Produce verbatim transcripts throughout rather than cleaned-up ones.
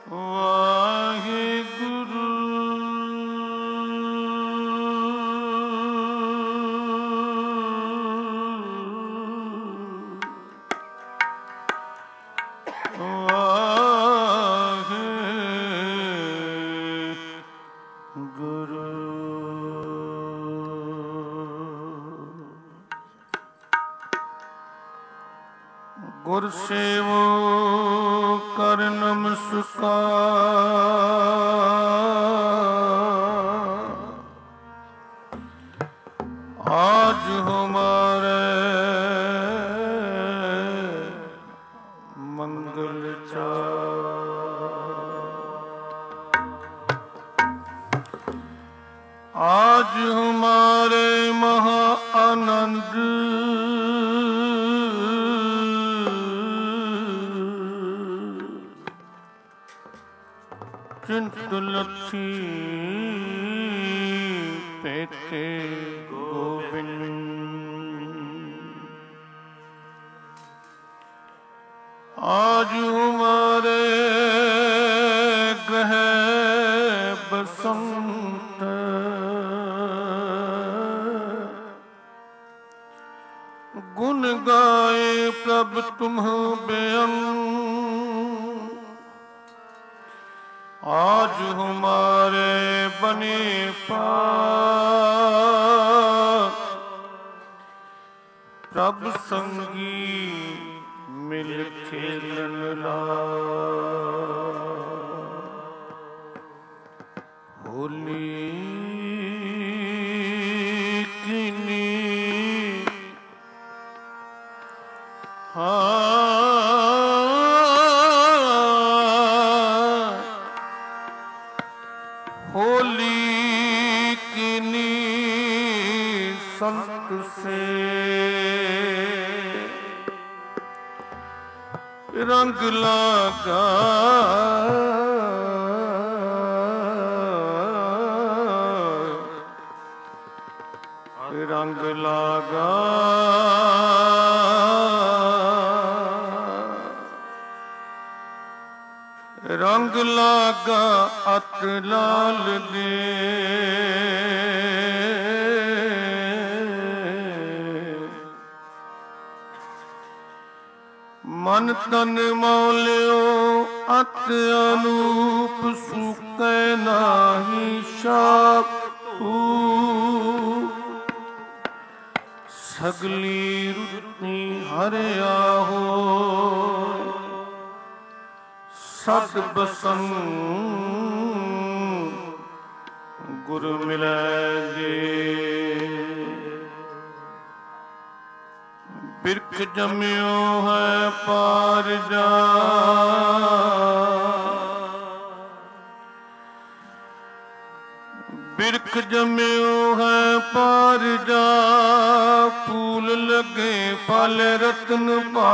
ਵਾਹਿਗੁਰੂ ਗੁਰ ਸੇਵੋ ਕਰ ਨਮਸਕਾਰ। ਆਜ ਹਮਾਰੇ ਮੰਗਲ ਚਾਰ। ਆਜ ਹਮਾਰੇ ਮਹਾ ਆਨੰਦ चिंत लथी पेटे गोविंद। आज हमारे ग्रह बसंत गुण गाए प्रभ तुम बेअंत। आज हमारे बने पार प्रभ संगी मिल खेलन लाग। होली किनी हाँ होली किनी संत से रंग लगा। रंग लगा रंग लागा अत लाल दे। मन तन मौलियो अत अनूप सुकै नाही शापू। सगली रुत्नी हरिया हो सत बसन गुरु मिलै जे। बिरख जम्यो है पार जा बिरख जम्यो है पार जा। फूल लगे फल रत्न पा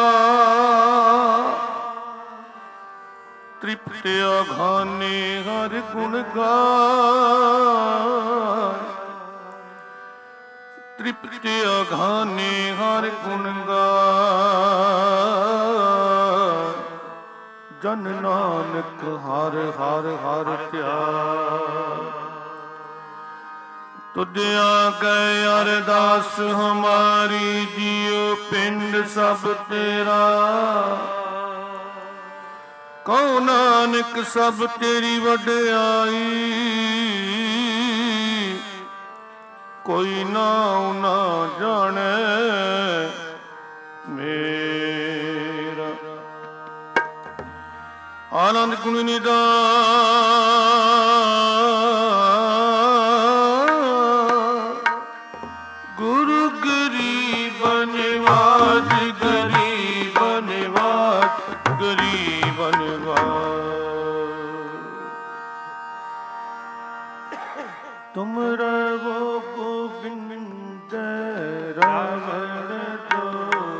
तृप्त अघाने हर गुण गाय। तृप्त अघाने हर गुण गाय। जन नानक हर हर हर ध्यान। तुझ आगे अरदास हमारी जियो पिंड सब तेरा। कहो नानक सब तेरी वड्याई। कोई नाम ना जाने मेरा। आनंद गुण निधान गुरु गरीब निवाज। गरीब निवाज गरीब निवाज। तुम रहो गोविंद रावण जो।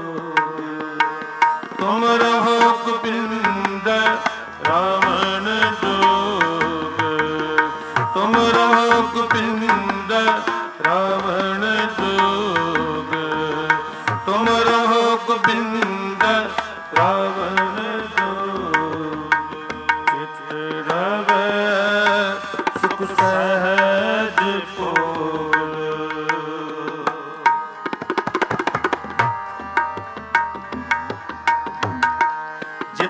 तुम रहो गोविंद रावण जोग। तुम रहो गोविंद रावण जोग। तुम रहो गोविंद रावण जोग।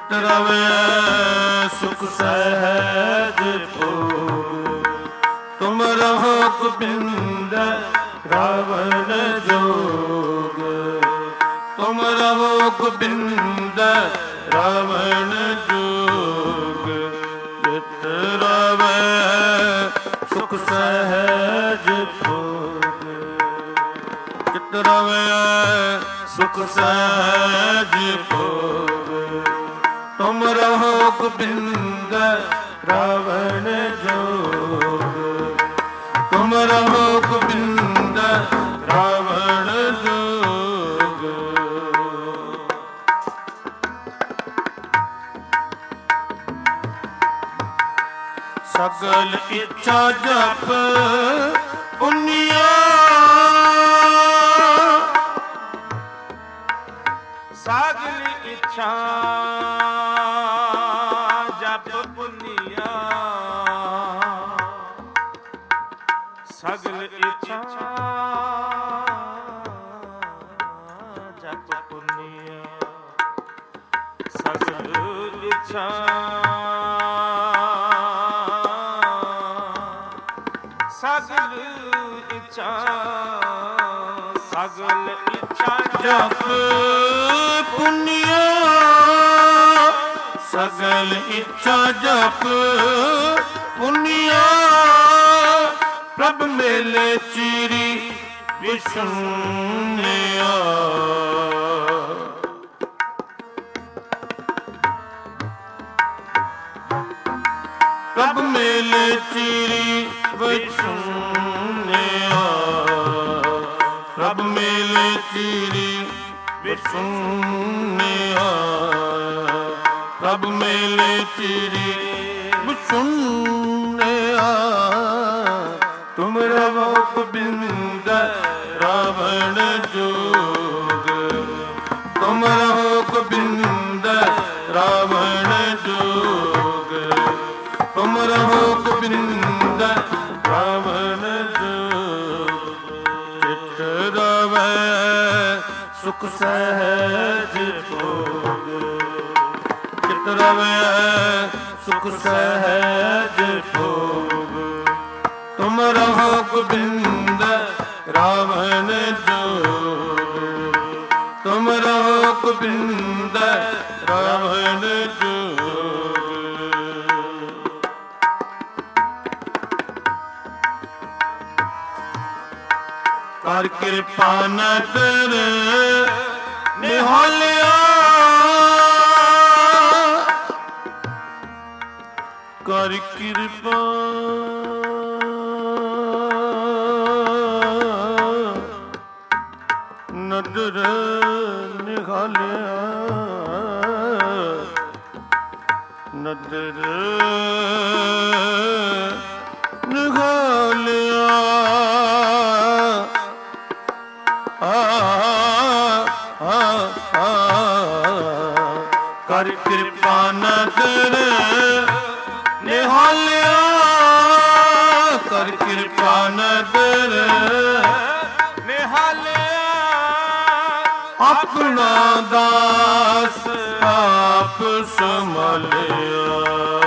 ਚਿਤ ਰਵੈ ਸੁਖ ਸਹਿਜ ਭੋਗ। ਤੁਮ ਰਹੋ ਗੋਬਿੰਦ ਰਾਵਣ ਜੋਗ। ਤੁਮ ਰਹੋ ਗੋਬਿੰਦ ਰਾਵਣ ਜੋਗ। ਚਿਤ ਰਵੈ ਸੁਖ ਸਹਿਜ ਭੋਗ। ਚਿਤ ਰਵੈ ਸੁਖ ਸਹਿਜ ਭੋਗ। ਤੁਮ ਰਹੋ ਗੋਬਿੰਦ ਰਾਵਣ ਜੋਗ। ਤੁਮ ਰਹੋ ਗੋਬਿੰਦ ਰਾਵਣ ਜੋਗ। ਸਗਲ ਇੱਛਾ ਜਪ ਪੁੰਨਿਆ। ਸਗਲ ਇੱਛਾ ਜਪ ਪੁੰਨਿਆ। ਸਗਲ ਇੱਛਾ ਜਪ ਪੁੰਨਿਆ। ਸਗਲ ਇੱਛਾ ਸਗਲ ਇੱਛਾ ਸਗਲ ਇੱਛਾ ਜਪ ਪੁੰਨਿਆ। ਸਗਲ ਇੱਛਾ ਜਪ ਪੁੰਨਿਆ। ਪ੍ਰਭ ਮੇਲੇ ਚੀਰੀ ਵਿਸ਼ੁੰਨਿਆ। ਪ੍ਰਭ ਮੇਲੇ ਚੀਰੀ ਵਿਸ਼ੁੰਨਿਆ। ਪ੍ਰਭ ਮੇਲੇ ਚੀਰੀ ਵਿਸ਼ੁੰਨਿਆ। ਪ੍ਰਭ ਮੇਲੇ ਚੀਰੀ ਵਿਸ਼ੁੰਨਿਆ। ਤੁਮ ਰਹੋ ਗੋਬਿੰਦ ਰਾਵਣ ਜੋਗ। ਤੁਮ ਰਹੋ ਗੋਬਿੰਦ ਰਾਵਣ ਜੋਗ। ਤੁਮ ਰਹੋ ਗੋਬਿੰਦ ਰਾਵਣ ਜੋਗ। ਚਿਤ ਰਵੈ ਸੁਖ ਸਹਿਜ ਭੋਗ। ਚਿਤ ਰਵੈ ਸੁਖ ਸਹਿਜ ਭੋਗ। ਤੁਮ ਰਹੋ ਗੋਬਿੰਦ ਰਾਵਣ ਜੋਗ। ਤੁਮ ਰਹੋ ਗੋਬਿੰਦ ਰਾਵਣ ਜੋਗ। ਕਰ ਕਿਰਪਾ ਨਦਰ ਨਿਹਾਲਿਆ। ਕਰ ਕਿਰਪਾ ਨਦਰ ਨਿਹਾਲਿਆ। ਨਦਰ ਨਿਹਾਲਿਆ। ਕਰ ਕਿਰਪਾ ਨਦਰ ਨਿਹਾਲਿਆ। ਕਰ ਕਿਰਪਾ ਨਦਰ ਨਿਹਾਲਿਆ। ਆਪਣਾ ਦਾਸ ਆਪ ਸੰਭਾਲਿਆ।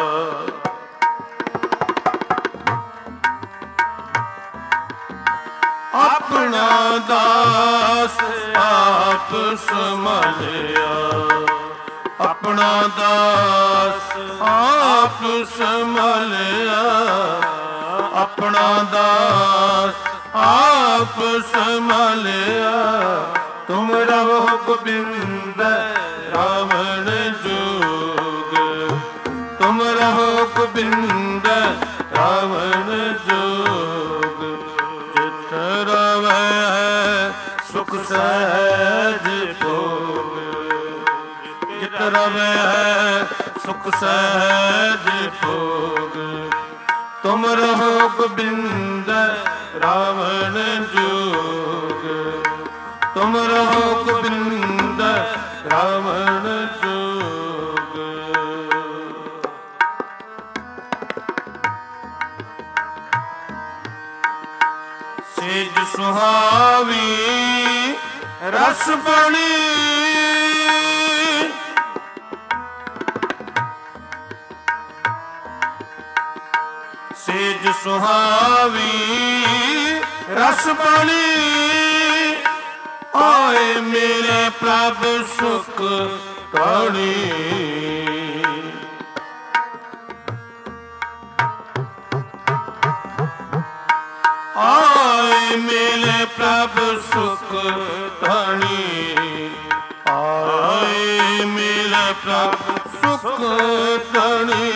ਆਪਣਾ ਦਾਸ ਆਪ ਸੰਭਾਲਿਆ। ਆਪਣਾ ਦਾਸ ਆਪ ਸੰਭਾਲਿਆ। ਆਪਣਾ ਦਾਸ ਆਪ ਸੰਭਾਲਿਆ। ਤੁਮ ਰਹੋ ਗੋਬਿੰਦ ਰਾਵਣ ਜੋਗ। ਤੁਮ ਰਹੋ ਗੋਬਿੰਦ ਰਾਵਣ ਜੋਗ। ਚਿਤ ਰਵੈ ਸੁਖ ਸਹਿਜ ਭੋਗ। ਚਿਤ ਰਵੈ ਸੁਖ ਸਹਿਜ ਭੋਗ। ਤੁਮ ਰਹੋ ਗੋਬਿੰਦ ਰਾਵਣ ਜੋਗ। ਤੁਮ ਰਹੋ ਗੋਬਿੰਦ ਰਾਵਣ ਜੋਗ। ਸੇਜ ਸੁਹਾਵੀ ਰਸ ਬਣੀ। ਸੇਜ ਸੁਹਾਵੀ ਰਸ ਬਣੀ ਆਏ ਮੇਰੇ ਪ੍ਰਭ ਸੁਖ ਕਣੀ ਆਏ ਮੇਰੇ ਪ੍ਰਭ ਸੁਖ ਧਣੀ ਆਏ ਮੇਰੇ ਪ੍ਰਭ ਸੁਖ ਧਣੀ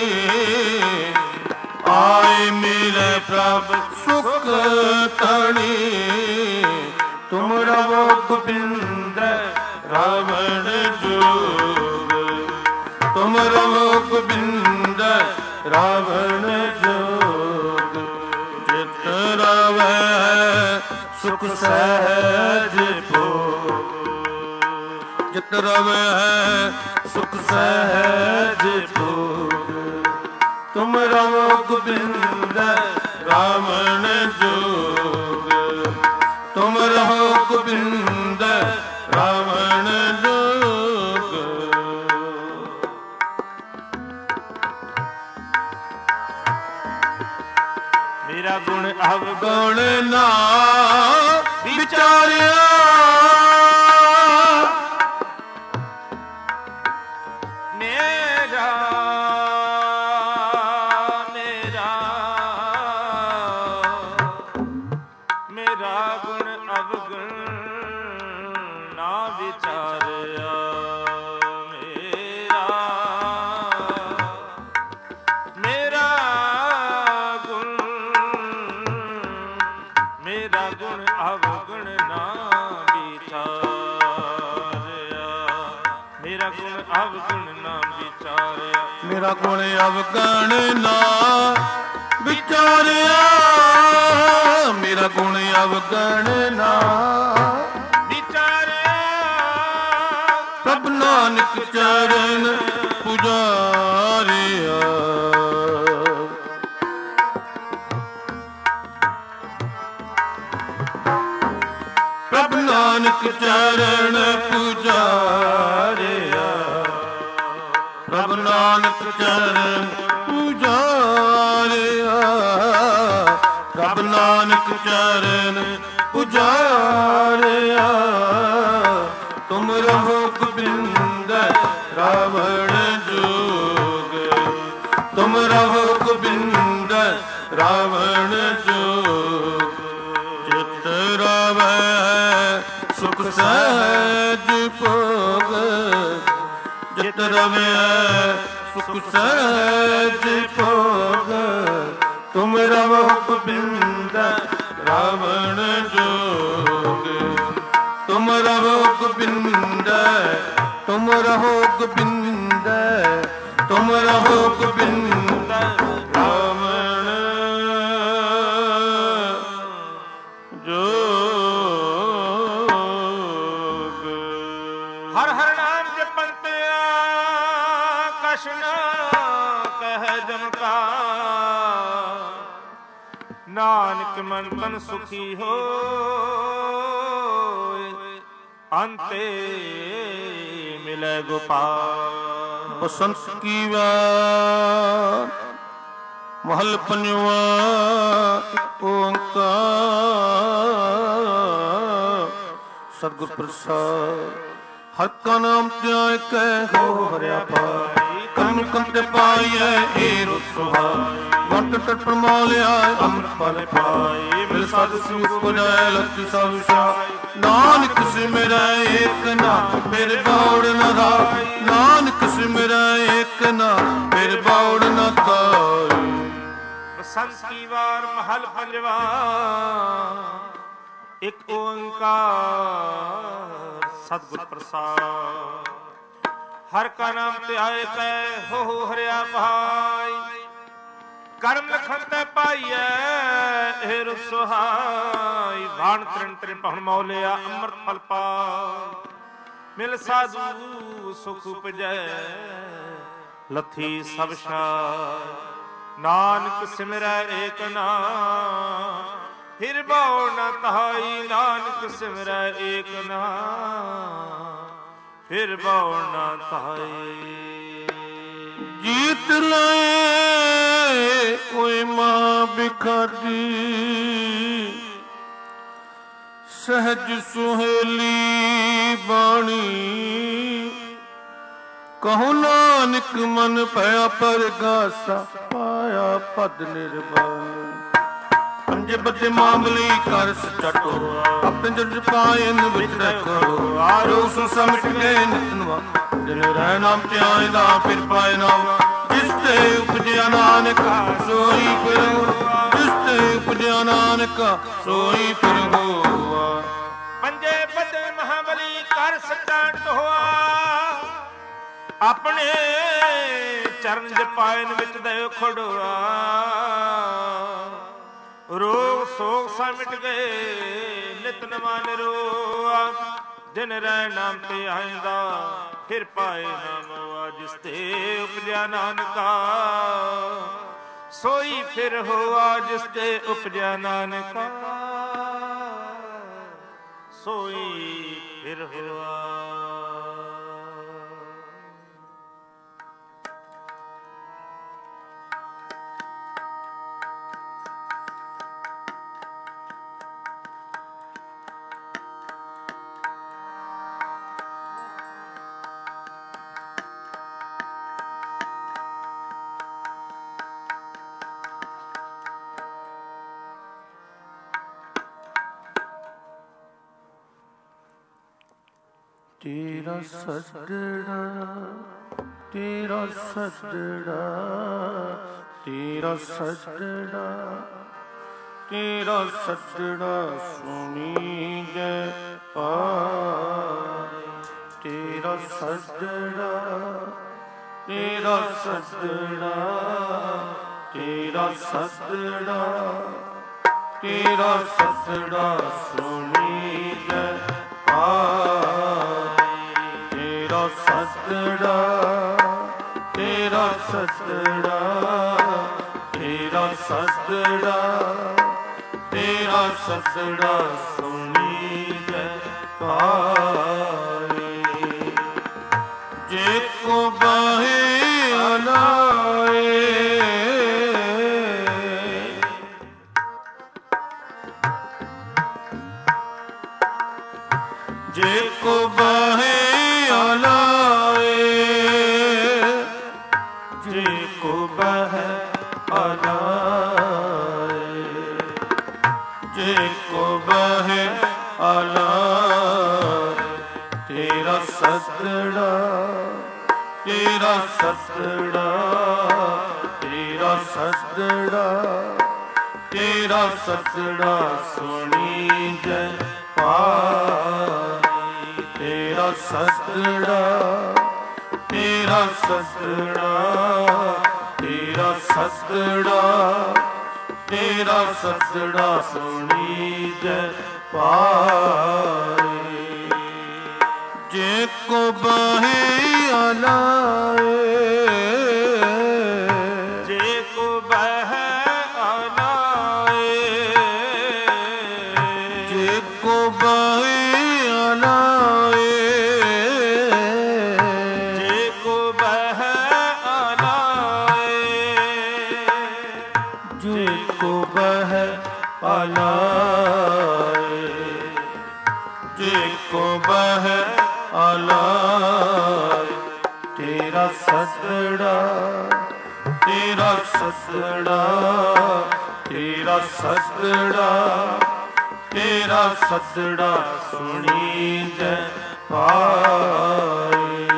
ਆਏ ਮੇਰੇ ਪ੍ਰਭ ਸੁਖ ਧਣੀ ਤੁਮ ਰਵੋ ਗੋਬਿੰਦ ਰਾਵਣ ਜੋਗ ਤੁਮ ਰਵੋ ਗੋਬਿੰਦ ਰਾਵਣ ਜੋਗ ਜਿਤ ਰਵੈ ਸੁਖ ਸਹਿਜ ਭੋਗ ਜਿਤ ਰਵੈ ਸੁਖ ਸਹਿਜ ਭੋਗ ਤੁਮ ਰਵੋ ਗੋਬਿੰਦ ਰਾਵਣ ਜੋਗ ਤੁਮ ਰਹੋ ਗੋਬਿੰਦ ਰਾਵਣ ਜੋਗ ਮੇਰਾ ਗੁਣ ਅਵਗੁਣ ਨਾ ਵਿਚਾਰਿਆ ਮੇਰਾ ਮੇਰਾ ਮੇਰਾ ਗੁਣ ਅਵਗੁਣ ਨਾ ਵਿਚਾਰਿਆ ਮੇਰਾ ਮੇਰਾ ਗੁਣ ਮੇਰਾ ਗੁਣ ਅਵਗੁਣ ਨਾ ਵਿਚਾਰਿਆ ਮੇਰਾ ਗੁਣ ਅਵਗੁਣ ਨਾ ਵਿਚਾਰਿਆ ਮੇਰਾ ਗੁਣ ਅਵਗੁਣ ਨਾ ਵਿਚਾਰਿਆ ਮੇਰਾ ਗੁਣ ਅਵਗੁਣ ਨਾ ਵਿਚਾਰਿਆ ਪ੍ਰਭ ਨਾਨਕ ਚਰਨ ਪੁਜਾਰਿਆ ਪ੍ਰਭ ਨਾਨਕ ਚਰਨ ਪੁਜਾਰਿਆ ਪ੍ਰਭ ਨਾਨਕ ਚਰਨ ਪੁਜਾਰਿਆ ਪ੍ਰਭ ਨਾਨਕ ਚਰਨ ਪੁਜਾਰਿਆ ਤੁਮ ਰਹੋ ਗੋਬਿੰਦ ਰਾਵਣ ਜੋਗ ਤੁਮ ਰਹੋ ਗੋਬਿੰਦ ਰਾਵਣ ਜੋਗ ਜਿਤ ਰਵੈ ਸੁਖ ਸਹਿਜ ਭੋਗ ਜਿਤ ਰਵੈ ਸੁਖ ਸਹਿਜ ਭੋਗ ਤੁਮ ਰਵੋ ਗੋਬਿੰਦ ਰਾਵਣ ਜੋਗ ਤੁਮ ਰਵੋ ਗੋਬਿੰਦ ਤੁਮ ਰਹੋ ਗੋਬਿੰਦ ਤੁਮ ਰਹੋ ਗੋਬਿੰਦ ਰਾਵਣ ਜੋਗ ਹਰ ਹਰ ਨਾਮ ਜਪਨ ਤੇ ਕਛ ਨਾ ਕਹਿ ਜਮ ਕਾ ਨਾਨਕ ਮਨ ਤਨ ਸੁਖੀ ਹੋਇ ਅੰਤੇ ਮਿਲੇ ਗੋਪਾਲ ਬਸੰਤ ਕੀ ਵਾਰ ਮਹਲ ਪੰਜਵਾਂ ਓੰਕਾਰ ਸਤਿਗੁਰ ਪ੍ਰਸਾਦ ਹਰ ਕਾ ਨਾਮ ਧਿਆਇ ਕੈ ਹੋ ਹਰਿਆ ਪਾਈ ਕਰਮ ਕੰਤੇ ਪਾਈਐ ਏ ਰੁ ਸੁਹਾਈ ਵੰਟ ਟਟ ਪ੍ਰਮਾਲਿਆ ਅੰਮ੍ਰਿਤ ਫਲ ਪਾਈ ਮਿਲ ਸਾਧ ਸੁਖ ਪੁਜਾਇ ਲਖਿ ਸਭ ਵਿਸ਼ਾਈ ਨਾਨਕ ਸਿਮਰੈ ਏਕ ਨਾ ਫਿਰ ਬੌੜ ਨ ਧਾਈ ਨਾਨਕ ਸਿਮਰੈ ਏਕ ਨਾ ਫਿਰ ਬੌੜ ਨ ਧਾਈ ਬਸੰਤ ਕੀ ਵਾਰ ਮਹਲ ਪੰਜਵਾ ਇੱਕ ਓੰਕਾਰ ਸਤਿਗੁਰ ਪ੍ਰਸਾਦ ਹਰ ਕਾ ਨਾਮ ਧਿਆਏ ਤੈ ਹੋ ਹਰਿਆ ਭਾਈ ਕਰਮ ਲਖਨ ਤੈ ਪਾਈਐ ਇਹ ਰੁ ਸੁਹਾਈ ਬਾਣ ਤ੍ਰਿਣ ਤ੍ਰਿਣ ਪਹੁਣ ਮੌਲਿਆ ਅੰਮ੍ਰਿਤ ਫਲ ਪਾਈ ਮਿਲ ਸਾਧੂ ਸੁਖ ਉਪਜੈ ਲੱਥੀ ਸਭ ਛਾਈ ਨਾਨਕ ਸਿਮਰੈ ਏਕ ਨਾਮ ਫਿਰ ਬਉ ਨ ਤਹਾਈ ਨਾਨਕ ਸਿਮਰੈ ਏਕ ਨਾਮ ਫਿਰ ਬਉ ਨ ਤਹਾਈ ਜੀਤ ਲਏ ਕੋਈ ਮਾਂ ਬਿਖਾਦੀ, ਸਹਿਜ ਸੁਹੇਲੀ ਬਾਣੀ ਕਹੋ ਨਾਨਕ ਮਨ ਭਇਆ ਪਰਗਾਸਾ, ਪਾਇਆ ਪਦ ਨਿਰਵਾਣ। ਪੰਜੇ ਬੱਦੇ ਮਾਮਲੀ ਕਰ ਸਚਟੋ, ਆਪਣੇ ਜੜ ਪਾਇਨ ਵਿੱਚ ਰੱਖੋ। ਆਰੋ ਸੁ ਸਮਟ ਗਏ ਨਿਤਨਵਾ, ਜਿਨ ਰਹਿ ਨਾਮ ਧਿਆਇਦਾ ਫਿਰ ਪਾਏ ਨਾਮ। ਜਿਸ ਤੇ ਉਪਜਿਆ ਨਾਨਕ ਸੋਈ ਫਿਰ ਹੋਆ, ਜਿਸ ਤੇ ਉਪਜਿਆ ਨਾਨਕ ਸੋਈ ਫਿਰ ਹੋਆ। ਪੰਜੇ ਬੱਦੇ ਮਹਾਬਲੀ ਕਰ ਸੱਚਾ ਟੋਆ, ਆਪਣੇ ਚਰਨ ਜਪਾਇਨ ਵਿੱਚ ਦਇਓ ਖੜੋਆ। ਰੋਗ ਸੋਗ ਸਾ ਮਿਟ ਗਏ ਨਿਤ ਨਵਾਂ ਨਿਰੋਆ। ਜਿਨ ਰਹਿ ਨਾਮ ਤੇ ਆਇਂਦਾ ਫਿਰ ਪਾਏ ਨਾਮ। ਜਿਸ ਤੇ ਉਪਜਿਆ ਨਾਨਕਾ ਸੋਈ ਫਿਰ ਹੋਆ, ਜਿਸ ਤੇ ਉਪਜਿਆ ਨਾਨਕਾ ਸੋਈ ਫਿਰ ਹੋਆ। ਤੇਰਾ ਸੱਜਣਾ, ਤੇਰਾ ਸੱਜਣਾ, ਤੇਰਾ ਸੱਜਣਾ, ਤੇਰਾ ਸੱਜਣਾ ਸੁਣੀ ਜੈ ਪਾਏ। ਤੇਰਾ ਸੱਜਣਾ, ਤੇਰਾ ਸੱਜਣਾ, ਤੇਰਾ ਸੱਜਣਾ, ਤੇਰਾ ਸੱਜਣਾ ਸੁਣੀ ਜੈ ਪਾਏ। ਤੇਰਾ ਸੱਜਣਾ, ਤੇਰਾ ਸੱਜਣਾ, ਤੇਰਾ ਸੱਜਣਾ, ਤੇਰਾ ਸੱਜਣਾ ਸੁਣੀ ਜੈ ਪਾਏ। ਜੇ ਕੋ ਬਾਹੇ ਅਲਾਏ, ਜੇ ਕੋ ਬਾਹੇ ਅਲਾਏ, ਜੇ ਕੋ ਬਾਹੇ ਅਲਾਏ, ਜੇ ਕੋ ਬਾਹੇ ਅਲਾਏ। ਤੇਰਾ ਸੱਜਣਾ, ਤੇਰਾ ਸੱਜਣਾ, ਤੇਰਾ ਸੱਜਣਾ, ਤੇਰਾ ਸੱਜਣਾ ਸੁਣੀ ਜੈ ਪਾਏ। ਤੇਰਾ ਸੱਜਣਾ, ਤੇਰਾ ਸੱਜਣਾ, ਤੇਰਾ ਸੱਜਣਾ, ਤੇਰਾ ਸੱਜਣਾ ਸੁਣੀ ਜੈ ਪਾਏ। ਜੇ ਕੋ ਬਾਹੇ ਅਲਾਏ, ਜੇ ਕੋ ਬਾਹੇ ਅਲਾਏ, ਜੇ ਕੋ ਬਾਹੇ ਅਲਾਏ, ਜੇ ਕੋ ਬਾਹੇ ਅਲਾਏ, ਜੇ ਕੋ ਬਾਹੇ ਅਲਾਏ, ਜੇ ਕੋ ਬਾਹੇ ਅਲਾਏ। ਤੇਰਾ ਸੱਜਣਾ, ਤੇਰਾ ਸੱਜਣਾ, ਤੇਰਾ ਸੱਜਣਾ, ਤੇਰਾ ਸੱਜਣਾ ਸੁਣੀ ਜੈ ਪਾਏ।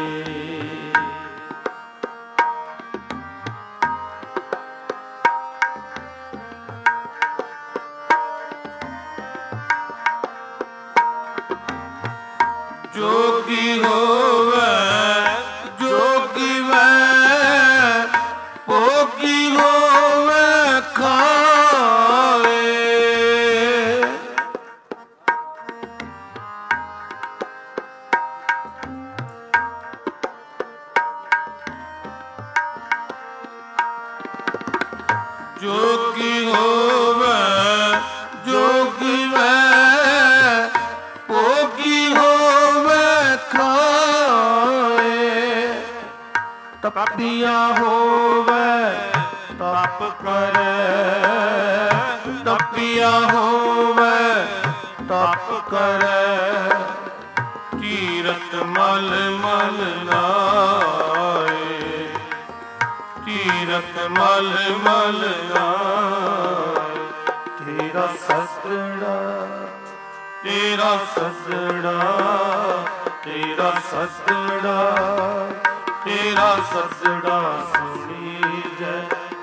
ਜੋਗੀ ਹੋਵੇ ਜੋਗੀ ਵੈ, ਭੋਗੀ ਹੋਵੇ ਖਾਏ। ਜੋਗੀ ਹੋਵੇ ਜੋਗੀ ਵੈ, ਭੋਗੀ ਹੋਵੇ ਖਾਏ। ਤਪਿਆ ਹੋਵੇ ਤਪ ਕਰੈ, ਤਪਿਆ ਹੋਵੇ ਤਪ ਕਰੈ, ਤੀਰਥ ਮਲ ਮਲ ਲਾਏ, ਤੀਰਥ ਮਲ ਮਲ ਲਾਏ। ਤੇਰਾ ਸਤਿੜਾ ਤੇਰਾ ਸਤਿੜਾ ਤੇਰਾ ਸਤਿੜਾ ਤੇਰਾ ਸਤਿੜਾ ਸੁਣੀ ਜੈ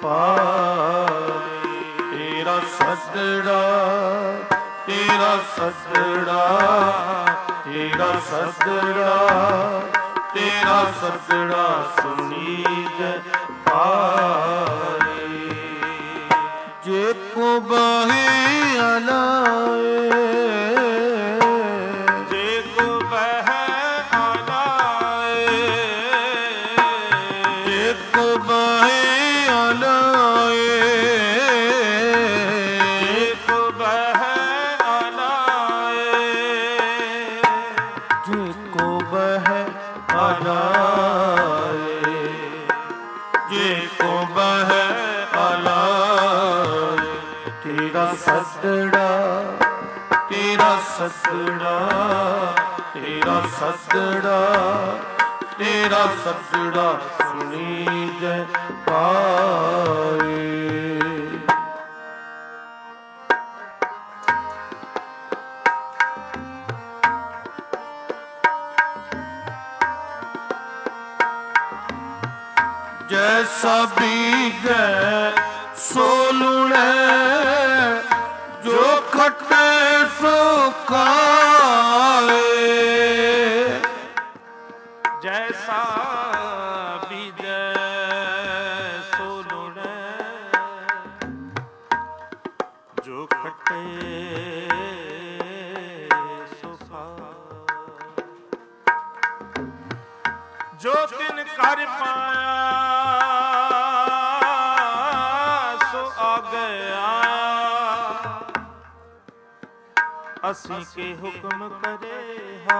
ਪਾਈ। ਤੇਰਾ ਸਤਿੜਾ ਤੇਰਾ ਸਤਿੜਾ ਤੇਰਾ ਸਤਿੜਾ ਤੇਰਾ ਸਤਿੜਾ ਸੁਣੀ ਜੈ ਪਾਈ। ਜੇ ਕੋ ਬਾਹੇ ਅਲਾਏ, ਜੇ ਕੋ ਬਹਿ ਆਲਾਏ, ਜੇ ਕੋ ਬਾਹੇ ਅਲਾਏ, ਜੇ ਕੋ ਬਹਿ ਆਲਾਏ, ਜੇ ਕੋ ਬਹਿ ਅਲਾਏ, ਜੇ ਕੋ ਬਹਿ ਅਲਾਏ। ਤੇਰਾ ਸਤਿੜਾ ਤੇਰਾ ਸਤਿੜਾ ਤੇਰਾ ਸਤਿੜਾ ਤੇਰਾ ਸਤਿੜਾ ਸੁਣੀ ਜੈ ਪਾਈ। ਜੈਸਾ ਬੀਜੈ ਸੋ ਲੂਣੈ, ਜੋ ਖੱਟੇ ਸੋ ਖਾਏ। ਜੈਸਾ ਬੀਜੈ ਸੋ ਲੂਣੈ, ਜੋ ਖੱਟੇ ਸੋ ਖਾਏ। ਜੋ ਤਿਨ ਕਰ ਪਾਇਆ ਸੋ ਆਗੇ ਆਇਆ, ਅਸੀਂ ਕੇ ਹੁਕਮ ਕਰੇ ਹਾ।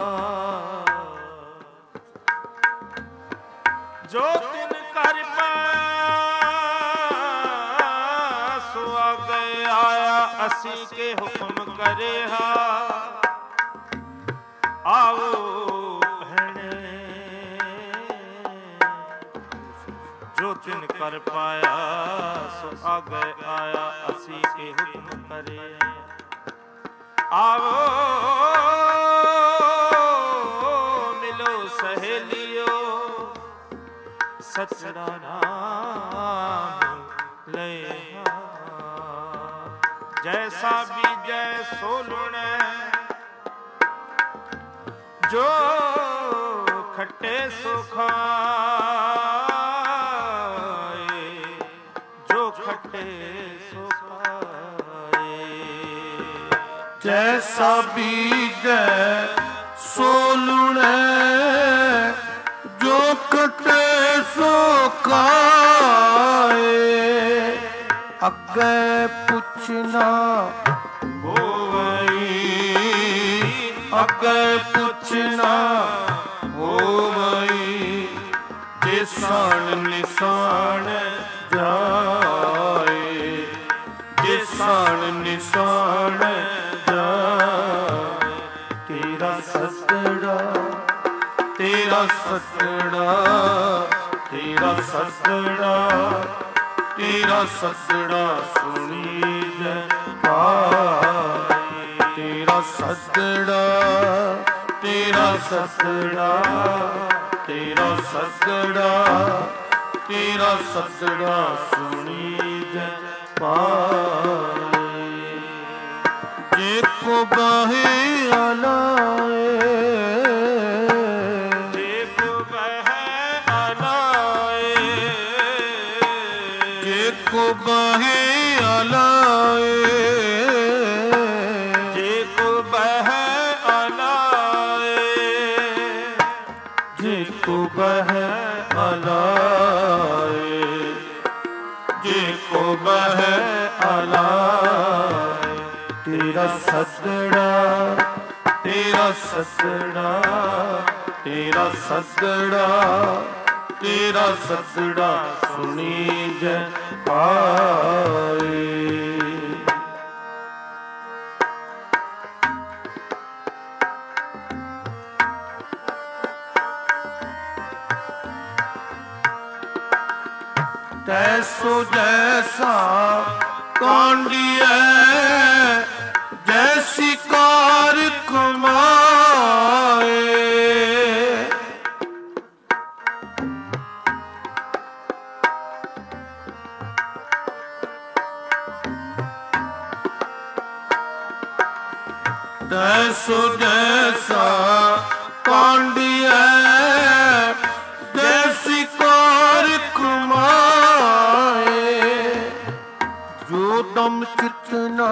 ਜੋ ਤਿਨ ਕਰ ਪਾਇਆ ਸੋ ਆਗੇ ਆਇਆ, ਅਸੀਂ ਕੇ ਹੁਕਮ ਕਰੇ ਹਾ। ਆਓ ਭੈਣੇ ਜੋ ਤਿਨ ਕਰ ਪਾਇਆ ਸੋ ਆਗੇ ਆਇਆ, ਅਸੀਂ ਕੇ ਹੁਕਮ ਕਰੇ। ਆਵੋ ਮਿਲੋ ਸਹੇਲਿਓ, ਸਤਿੜਾ ਨਾਮ ਲਇਆ। ਜੈਸਾ ਬੀਜੈ ਸੋ ਲੂਣੈ, ਜੋ ਖੱਟੇ ਸੋ ਖਾਏ, ਜੋ ਖੱਟੇ ਸੋ ਖਾਏ। ਜੈਸਾ ਬੀਜੈ ਸੋ ਲੂਣੈ, ਜੋ ਖੱਟੇ ਸੋ ਖਾਏ। ਅੱਗੇ ਪੁੱਛਣਾ ਹੋਵਈ, ਅੱਗੇ ਪੁੱਛਣਾ ਹੋਵਈ। ਜੇ ਸਾਣ ਨਿਸ਼ਾਨ ਜਾਏ, ਜੇ ਸਾਣ ਨਿਸ਼ਾਨ ਜਾਏ। ਤੇਰਾ ਸਤਿੜਾ ਤੇਰਾ ਸਤਿੜਾ ਤੇਰਾ ਸਤਿੜਾ ਤੇਰਾ ਸਤਿੜਾ ਸੁਣੀ ਜੈ ਪਾਈ। ਤੇਰਾ ਸਤਿੜਾ ਤੇਰਾ ਸਤਿੜਾ ਤੇਰਾ ਸਤਿੜਾ ਤੇਰਾ ਸਤਿੜਾ ਸੁਣੀ ਜੈ ਪਾਈ। ਜੇ ਕੋ ਬਾਹੇ ਅਲਾਏ, ਜੇ ਕੋ ਬਹਿ ਆਲਾਏ, ਜੇ ਕੋ ਬਾਹੇ ਅਲਾਏ, ਜੇ ਕੋ ਬਹਿ ਆਲਾਏ, ਜੇ ਕੋ ਬਹਿ ਅਲਾਏ, ਜੇ ਕੋ ਬਹਿ ਅਲਾਏ। ਤੇਰਾ ਸਤਿੜਾ ਤੇਰਾ ਸਤਿੜਾ ਤੇਰਾ ਸਤਿੜਾ ਤੇਰਾ ਤੇਰਾ ਸਤੜਾ ਸੁਣੀ ਜੈ ਪਾਏ। ਤੈਸੋ ਜੈਸਾ ਕਾਂਡੀਐ ਜੈਸੀ ਕਾਰ ਕਮਾਏ। ਤੈਸੋ ਜੈਸਾ ਕਾਂਡੀਐ ਜੈਸੀ ਕਾਰ ਕਮਾਏ। ਜੋ ਦਮ ਚਿਤ ਨਾ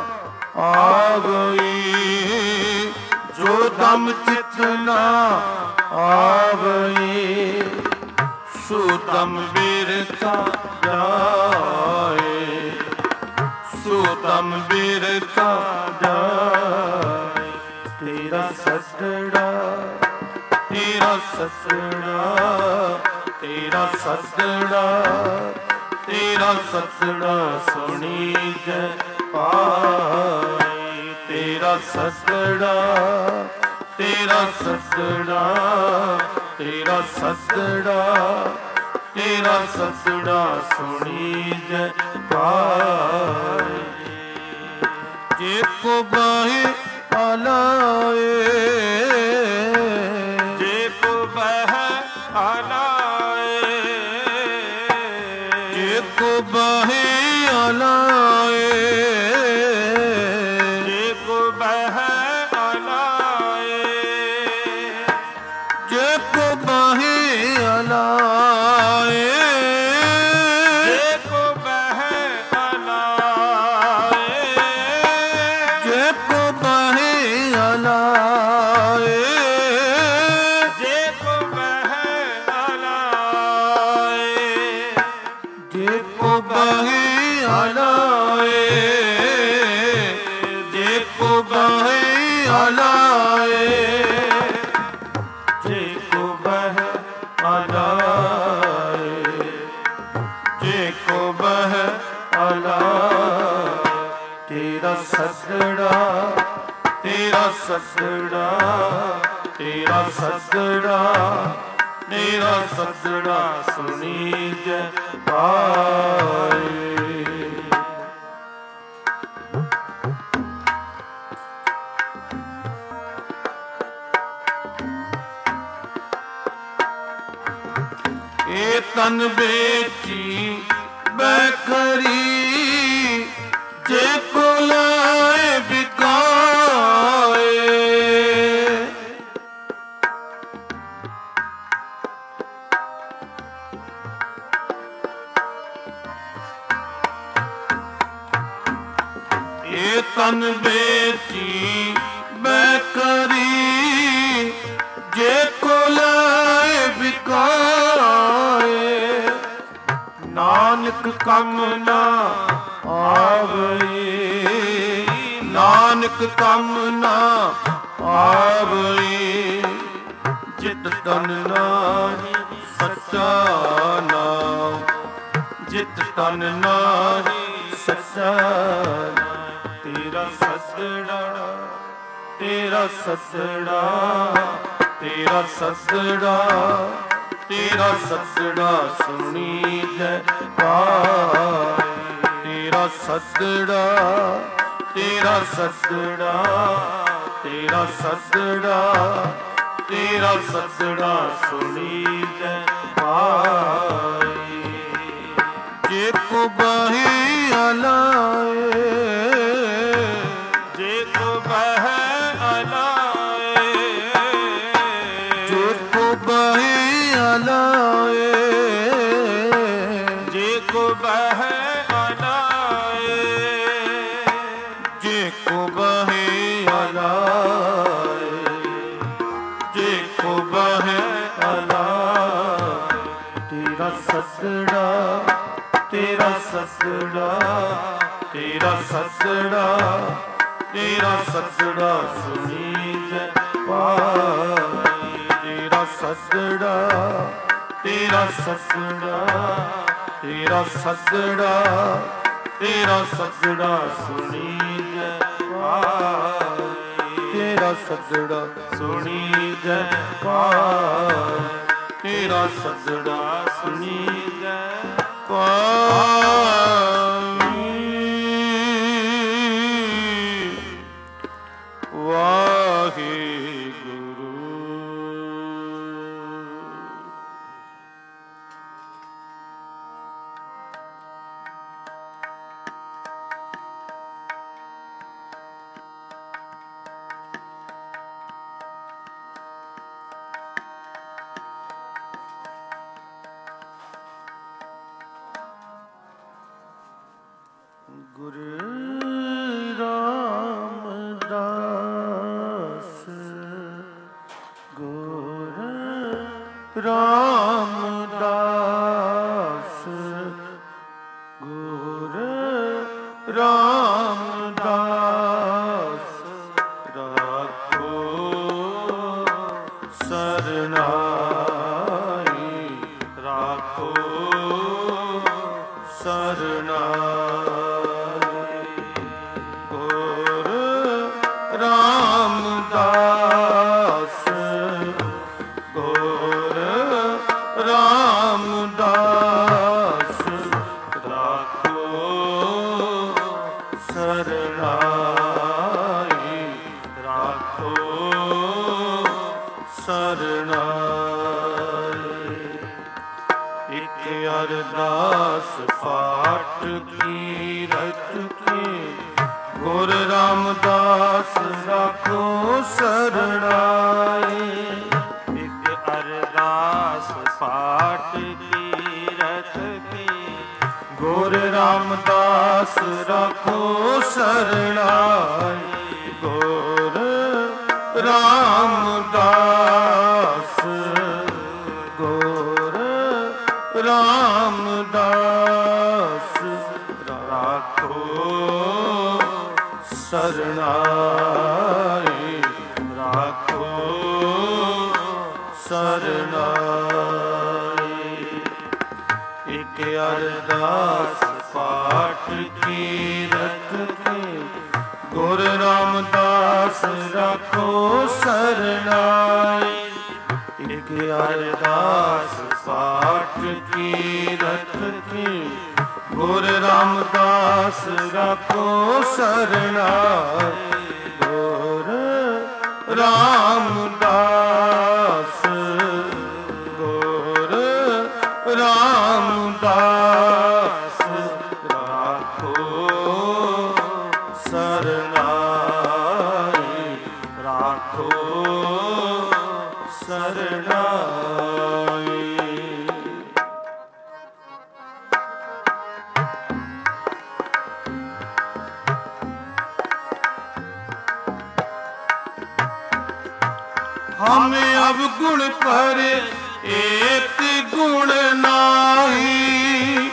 ਆਵਈ, ਜੋ ਦਮ ਚਿਤ ਨਾ ਆਵਈ, ਸੋ ਦਮ ਬਿਰਥਾ ਜਾਏ, ਸੋ ਦਮ ਬਿਰਥਾ ਜਾਏ। ਤੇਰਾ ਸਤੜਾ ਤੇਰਾ ਸਤੜਾ ਤੇਰਾ ਸਤੜਾ ਤੇਰਾ ਸਤੜਾ ਸੁਣੀ ਜੈ ਪਾਏ। ਤੇਰਾ ਸਤੜਾ ਤੇਰਾ ਸਤੜਾ ਤੇਰਾ ਸਤੜਾ ਤੇਰਾ ਸਤੜਾ ਸੁਣੀ ਜੈ ਪਾਏ। ਜੇ ਕੋ ਬਾਹੇ ਆਲਾਏ, ਜੇ ਕੋ ਬਹਿ ਆਲਾਏ, ਜੇ ਕੋ ਬਾਹੇ ਆਲਾਏ, ਜੇ ਕੋ ਬਹਿ ਆਲਾਏ, ਜੇ ਕੋ ਬਾਹੇ ਆਲਾਏ, ਜੇ ਕੋ ਬਹਿ ਆਲਾਏ, ਜੇ ਕੋ ਬਾਹੇ ਆਲਾਏ, ਜੇ ਕੋ ਬਹਿ ਆਲਾਏ, ਜੇ ਕੋ ਬਾਹੇ ਆਲਾਏ, ਜੇ ਕੋ ਬਾਹੇ ਆਲਾਏ, ਜੇ ਕੋ ਬਾਹੇ ਆਲਾਏ, ਜੇ ਕੋ ਬਾਹੇ ਆਲਾਏ। ਤੇਰਾ ਸਤੜਾ ਤੇਰਾ ਸਤੜਾ ਤੇਰਾ ਸਤੜਾ ਤੇਰਾ ਸਤੜਾ ਸੁਣੀ ਜੈ ਪਾਏ। ਇਹ ਤਨ ਵੇਚੀ ਬੈ ਕਰੀ, ਜੇ ਕੋ ਲਾਏ ਬਿਕਾਏ। ਇਹ ਤਨ ਵੇਚੀ ਬੈ ਕਰੀ, ਜੇ ਕੋ ਲਾਏ ਬਿਕਾਏ। ਨਾਨਕ ਕੰਮ ਨਾ ਆਵਈ, ਨਾਨਕ ਕੰਮ ਨਾ ਆਵਈ। ਜਿਤ ਤਨ ਨਾਹੀ ਸੱਚਾ ਨਾਮ, ਜਿਤ ਤਨ ਨਾਹੀ ਸੱਚਾ ਨਾਮ। ਤੇਰਾ ਸਤੜਾ ਤੇਰਾ ਸਤੜਾ ਤੇਰਾ ਸਤੜਾ ਤੇਰਾ ਸਤੜਾ ਸੁਣੀ ਜੈ ਪਾਏ। ਤੇਰਾ ਸਤੜਾ ਤੇਰਾ ਸਤੜਾ ਤੇਰਾ ਸਤੜਾ ਤੇਰਾ ਸਤੜਾ ਸੁਣੀ ਜੈ ਪਾਏ। ਜੇ ਕੋ ਬਾਹੇ ਆਲਾਏ, ਜੇ ਕੋ ਬਹਿ ਆਲਾਏ, ਜੇ ਕੋ ਬਾਹੇ ਆਲਾਏ, ਜੇ ਕੋ ਬਹਿ ਆਲਾਏ, ਜੇ ਕੋ ਬਾਹੇ ਆਲਾਏ, ਜੇ ਕੋ ਬਾਹੇ ਆਲਾਏ। ਤੇਰਾ ਸਤੜਾ ਤੇਰਾ ਸਤੜਾ ਤੇਰਾ ਸਤੜਾ ਤੇਰਾ ਸਤੜਾ ਸੁਣੀ ਜੈ ਪਾਏ। ਤੇਰਾ ਸਤੜਾ ਤੇਰਾ ਸੱਜਣਾ, ਤੇਰਾ ਸੱਜਣਾ, ਤੇਰਾ ਸੱਜਣਾ ਸੁਣੀ ਜੈ ਪਾਈ, ਤੇਰਾ ਸੱਜਣਾ ਸੁਣੀ ਜੈ ਪਾਈ, ਤੇਰਾ ਸੱਜਣਾ ਸੁਣੀ ਜੈ ਪਾਈ। ਗੁਰੂ ਰਾਮਦਾਸ ਗੁਰੂ ਰਾਮਦਾਸ ਗੁਰੂ ਰਾਮਦਾਸ ਰਾਖੋ ਸਰਨਾਈ, ਰਾਖੋ ਸਰਨਾਈ। ਅਰਦਾਸ ਪਾਠ ਕੀਰਤ ਕੇ ਗੁਰ ਰਾਮਦਾਸ ਰਾਖੋ ਸਰਣਾਏ। ਇੱਕ ਅਰਦਾਸ ਪਾਠ ਕੀਰਤ ਕੇ ਗੁਰ ਰਾਮਦਾਸ ਰਾਖੋ ਸਰਣਾਏ। ਗੁਰ ਰਾਮਦਾਸ ਗੁਰ ਰਾਮਦਾਸ ਰਾਖੋ ਸਰਣਾਏ, ਰਾਖੋ ਸਰਣਾਏ। ਇੱਕ ਅਰਦਾਸ ਪਾਠ ਕੀਰਤ ਕੇ ਗੁਰ ਰਾਮਦਾਸ ਰਾਖੋ ਸਰਣਾਏ। ਇੱਕ ਅਰਦਾਸ ਪਾਠ ਕੀਰਤ ਕੇ ਗੁਰ ਰਾਮਦਾਸ ਰਾਖੋ ਸਰਣਾਏ। ਗੁਰ ਰਾਮਦਾਸ ਗੁਰ ਰਾਮਦਾਸ ਰਾਖੋ ਸਰਣਾਏ, ਰਾਖੋ ਸਰਣਾਏ। हम अवगुण पर एक गुण नाही,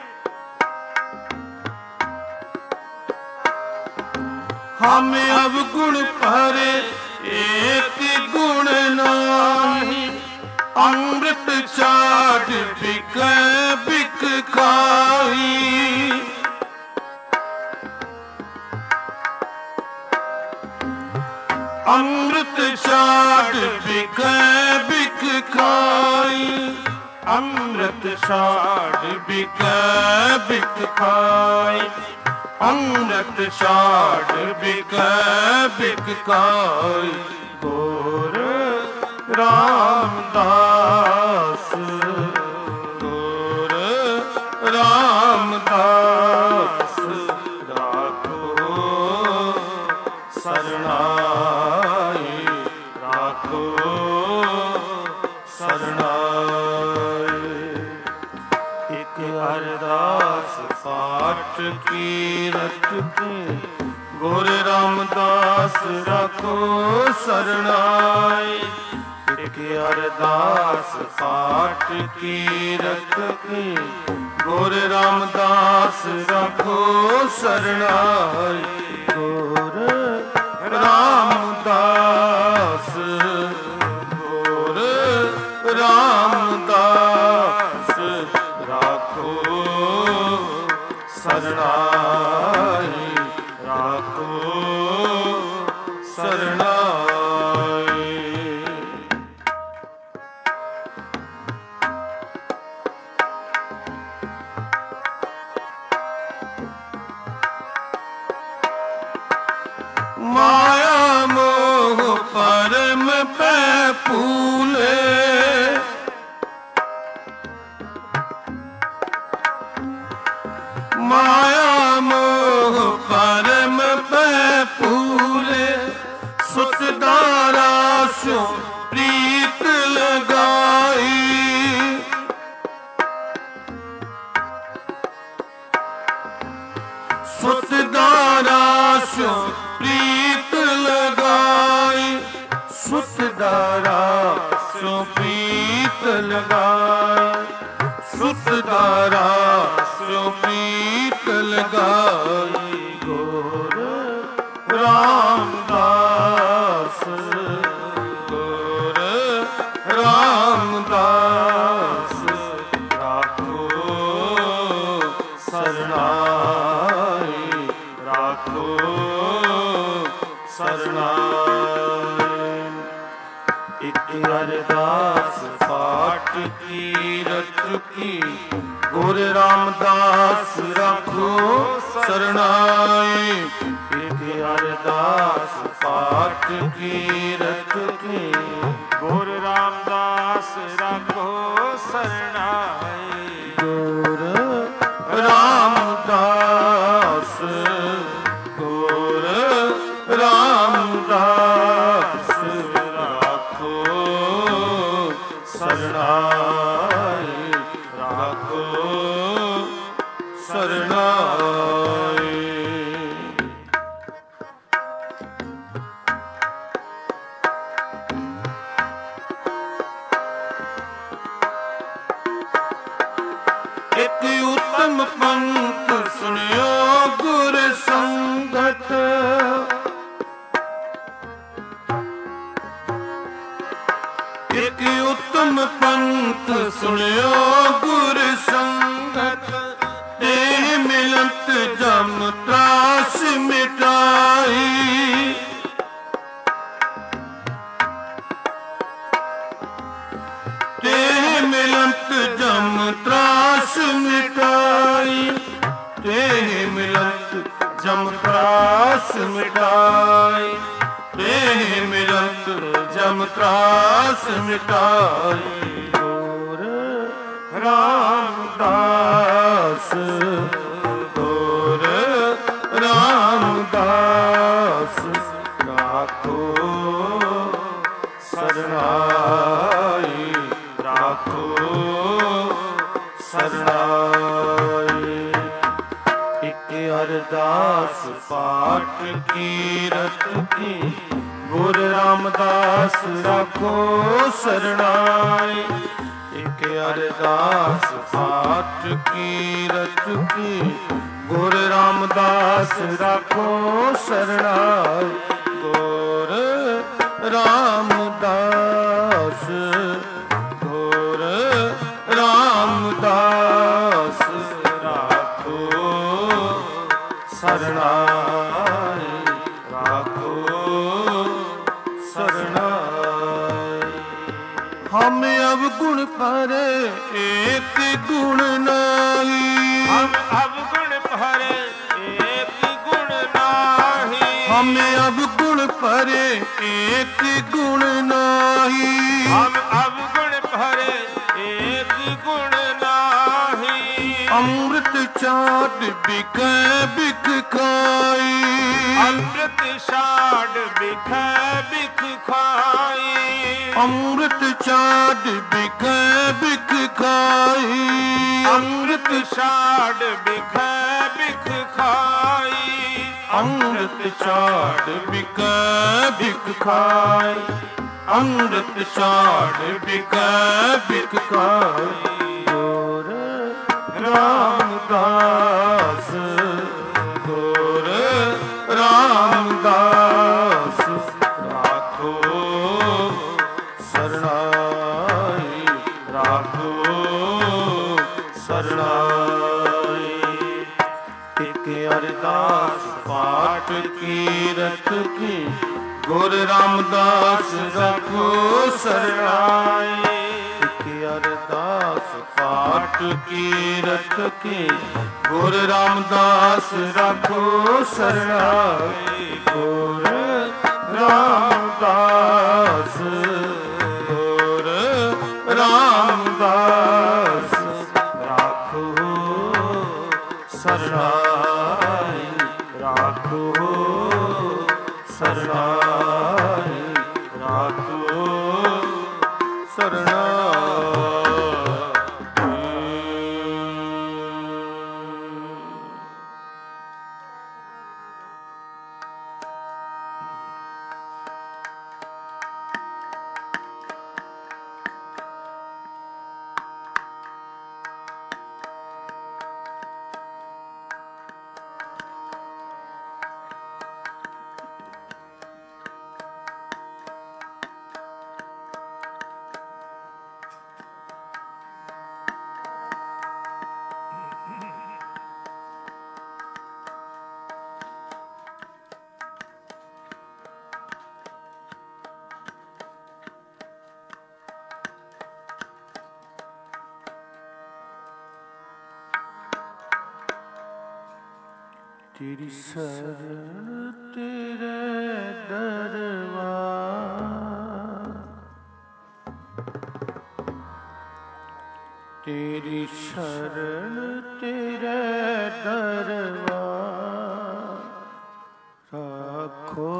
हम अवगुण पर एक गुण नाही। अमृत चाट बिक बिक खाई, अमृत छाड़ बिक बिक खाई, अमृत छाड़ बिक बिक खाई, अमृत छाड़ बिक बिक खाई। गुर रामदास गुर रामदास राखो सरनाई, राखो सरनाई। एक अरदास पाठ कीरत के गुर रामदास राखो सरनाई। एक अरदास पाठ कीरत के गुर रामदास राखो सरनाई। गुर रामदास गुर रामदास ਸਰਣਾਈ ਰਾਖੋ ਸਰਣਾਈ। ਮਾਇਆ ਮੋਹ ਪਰਮ ਪੈ ਭੂਲੇ, ਮਾਇਆ ਮੋਹ ਪਰਮ ਪੈ ਭੂਲੇ, ਸੁਤ ਦਾਰਾ ਸੋ ਪ੍ਰੀਤ ਲਗਾਈ। ਸੁਤ ਦਾਰਾ ਸੋ ਪ੍ਰੀਤ ਲਗਾਈ, ਸੁਤ ਦਾਰਾ ਸੋ ਪ੍ਰੀਤ ਲਗਾਈ, ਸੁਤ ਦਾਰਾ ਸੋ ਪ੍ਰੀਤ ਲਗਾਈ। ਗੁਰ ਰਾਮਦਾਸ ਗੁਰ ਰਾਮਦਾਸ ਰਾਖੋ ਸਰਣਾਈ ਰਾਖੋ ਸਰਣਾਈ। ਇਕ ਅਰਦਾਸ ਪਾਠ ਕੀਰਤ ਕੀ, ਗੁਰ ਰਾਮਦਾਸ ਰਾਖੋ ਸਰਣਾਈ। ਇਕ ਅਰਦਾਸ ਪਾਠ ਕੀਰਤ ਕੀ, ਗੁਰ ਰਾਮਦਾਸ ਰਾਖੋ ਸਰਣਾਈ। ਗੁਰ ਰਾਮਦਾਸ ਗੁਰ ਰਾਮਦਾਸ ਰਾਖੋ ਸਰਣਾਈ ਰਾਖੋ ਸਰਣਾਈ। ਇਕ ਉਤਮ ਪੰਥ ਸੁਣਿਓ ਗੁਰ ਸੰਗਤ, ਇਕ ਉਤਮ ਪੰਥ ਸੁਣਿਓ ਗੁਰ ਸੰਗਤ, ਤੇ ਮਿਲਤ ਜਮ ਤਰਾਸ ਮਿਟਾਈ। ਤੇ ਮਿਲਤ ਜਮ ਤਰਾਸ ਮਿਟਾਈ, ਤੇ ਮਿਲਤ ਜਮ ਤਰਾਸ ਮਿਟਾਈ, ਤੇ ਮਿਲਤ ਜਮ ਤਰਾਸ ਮਿਟਾਈ। ਗੁਰ ਰਾਮਦਾਸ ਗੁਰ ਰਾਮਦਾਸ ਰਾਖੋ ਸਰਣਾਈ ਰਾਖੋ ਸਰਣਾਈ। ਇਕ ਅਰਦਾਸ ਪਾਠ ਕੀਰਤ ਕੀ, ਗੁਰ ਰਾਮਦਾਸ ਰਾਖੋ ਸਰਣਾਈ। ਇਕ ਅਰਦਾਸ ਪਾਠ ਕੀਰਤ ਕੀ, ਗੁਰ ਰਾਮਦਾਸ ਰਾਖੋ ਸਰਣਾਈ। ਗੁਰ ਰਾਮਦਾਸ ਗੁਰ ਰਾਮਦਾਸ ਰਾਖੋ ਸਰਣਾਈ ਰਾਖੋ ਸਰਣਾਈ। ਹਮ ਅਵਗੁਣ ਪਰੇ ਏਕ ਗੁਣ ਨਾਹੀ, ਹਮ ਅਵਗੁਣ ਪਰੇ ਏਕ ਗੁਣ ਨਾਹੀ। ਹਮ ਅਵਗੁਣ ਪਰੇ ਏਕ ਗੁਣ ਨਾਹੀ, ਹਮ ਅਵਗੁਣ ਪਰੇ ਏਕ ਗੁਣ ਨਾਹੀ। ਅੰਮ੍ਰਿਤ ਛਾੜ ਬਿਖੈ ਬਿਖ ਖਾਈ, ਅੰਮ੍ਰਿਤ ਛਾੜ ਬਿਖੈ ਬਿਖ ਖਾਈ। ਅੰਮ੍ਰਿਤ ਛਾੜ ਬਿਖੈ ਬਿਖ ਖਾਈ, ਅੰਮ੍ਰਿਤ ਛਾੜ ਬਿਖੈ ਬਿਖ ਖਾਈ। ਅੰਮ੍ਰਿਤ ਛਾੜ ਬਿਖੈ ਬਿਖ ਖਾਈ, ਅੰਮ੍ਰਿਤ ਛਾੜ ਬਿਖੈ ਬਿਖ ਖਾਈ। ਗੁਰ ਰਾਮਦਾਸ ਗੁਰ ਰਾਮਦਾਸ ਰਾਖੋ ਸਰਣਾਈ ਰਾਖੋ ਸਰਣਾਈ। ਅਰਦਾਸ ਪਾਠ ਕੀਰਤ ਕੀ ਗੁਰ ਰਾਮਦਾਸ ਰਖੋ ਸਰਣਾਈ। ਇਕ ਅਰਦਾਸ ਪਾਠ ਕੀਰਤ ਕੀ ਗੁਰ ਰਾਮਦਾਸ ਰਖੋ ਸਰਣਾਈ। ਗੁਰ ਰਾਮਦਾਸ ਗੁਰ ਰਾਮਦਾਸ ਰਾਖੋ ਸਰਣਾਈ। ਰਾਖੋ ਸਰਣਾਈ। ਰਾਖੋ ਸਰਣਾਈ। ਤੇਰੀ ਸ਼ਰਨ ਤੇਰੇ ਦਰਬਾਰ, ਤੇਰੀ ਸ਼ਰਨ ਤੇਰੇ ਦਰਬਾਰ। ਰਾਖੋ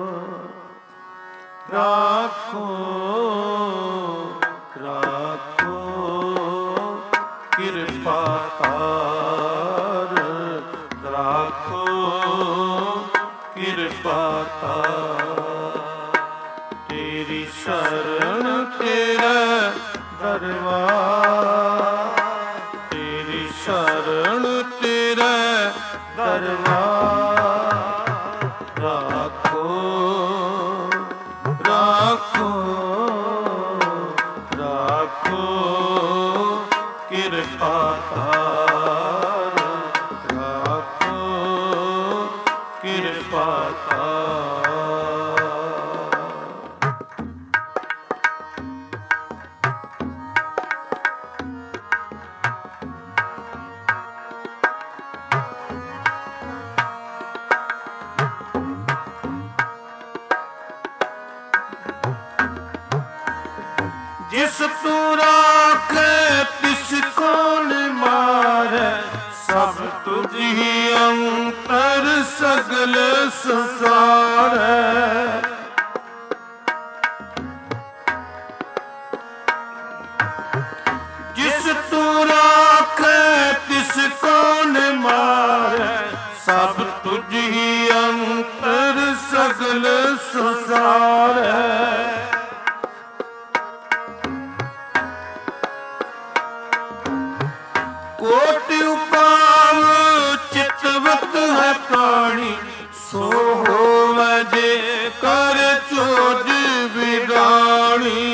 ਰਾਖੋ ਰਾਖੋ ਕਿਰਪਾ ਕਰ। ਰਾਖੋ ਕਿਰਪਾ ਕਰ। ਤੇਰੀ ਸ਼ਰਨ ਤੇਰੇ ਦਰਬਾਰ, ਤੇਰੀ ਸ਼ਰਨ ਤੇਰੇ ਦਰਬਾਰ। ਰਾਖੋ ਰਾਖੋ ਰਾਖੋ ਕਿਰਪਾ ਕਰ। ਰਾਖੋ ਕਿਰਪਾ ਕਰ। ਜਿਸ ਤੂੰ ਰਾਖੇ ਤਿਸ ਕੌਣ ਮਾਰੈ। ਸਭ ਤੁਝੀ ਅੰਤਰ ਸਗਲ ਸੰਸਾਰ ਹੈ। ਜਿਸ ਤੂੰ ਰਾਖੇ ਤਿਸ ਕੌਣ ਮਾਰੈ। ਸਭ ਤੁਝੀ ਅੰਤਰ ਸਗਲ ਸੰਸਾਰ ਹੈ। ਕੋਟਿ ਉਪਾਵ ਚਿਤਵਤ ਹੈ ਪ੍ਰਾਣੀ। ਸੋ ਹੋਵੈ ਜੇ ਕਰ ਚੋਜ ਵਿਡਾਣੀ।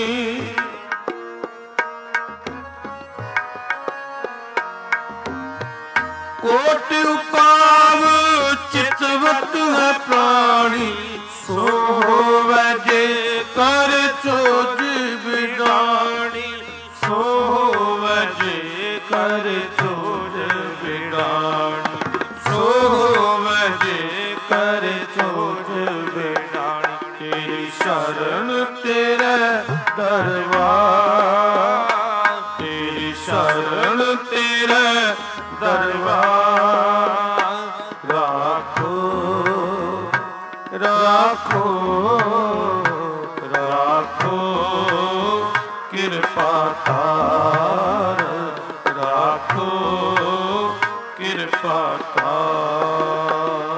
ਕੋਟਿ ਉਪਾਵ ਚਿਤਵਤ ਹੈ ਪ੍ਰਾਣੀ। ਸੋ ਹੋਵੈ ਜੇ ਕਰ ਚੋਜ ਵਿਡਾਣੀ। ਸੋ ਹੋਵੈ ਜੇ ਕਰ ਚੋਜ ਵਿਡਾਣੀ। ਸੋ ਹੋਵੈ ਜੇ ਕਰ ਚੋਜ ਵਿਡਾਣੀ। ਤੇਰੀ ਸ਼ਰਨ ਤੇਰੇ ਦਰਬਾਰ, ਤੇਰੀ ਸ਼ਰਨ ਤੇਰੇ ਦਰਬਾਰ। ਰਾਖੋ ਰਾਖੋ ਰਾਖੋ ਕਿਰਪਾ ਕਰ। ਰਾਖੋ ਕਿਰਪਾ ਕਰ।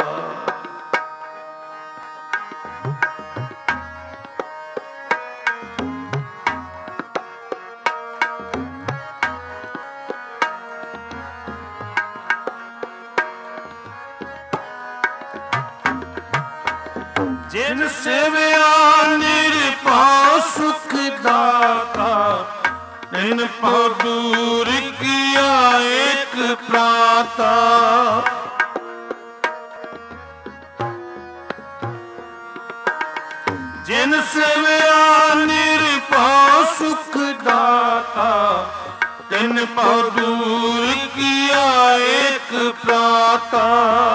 ਜਿਨ ਸੇਵਿਆ ਨਿਰਭਉ ਸੁਖ ਦਾਤਾ। ਤਿਨ ਪਉ ਦੂਰ ਕੀਆ ਏਕ ਪ੍ਰਾਤਾ। दाता, तिन पौ दूर किया एक प्राता।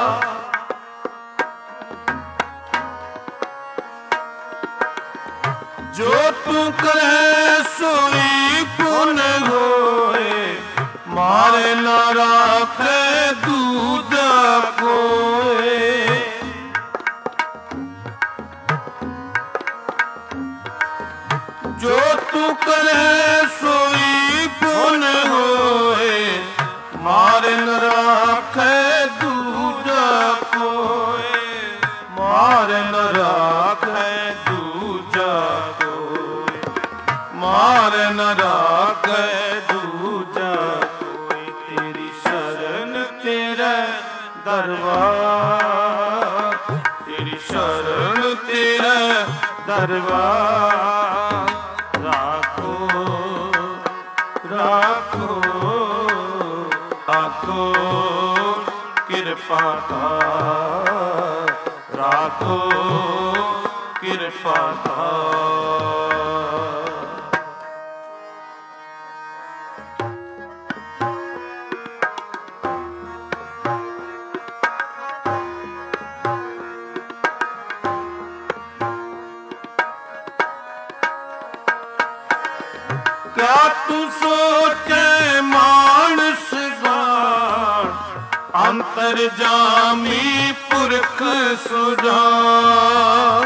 जो तू करे सोई पुन होए, मारे न राखे दूजा कोए। जो तू करे सोई पुन होए, मारे न राखे दूजा कोए। मारे न राखे दूजा कोए, मारे न राखे दूजा कोई। तेरी शरण तेरा दरबार, तेरी शरण तेरा दरबार। राखो राखो राखो कृपा धार, राखो कृपा धार। क्या तू सोचे मानस गान, अंतरजामी पुरख सुजान।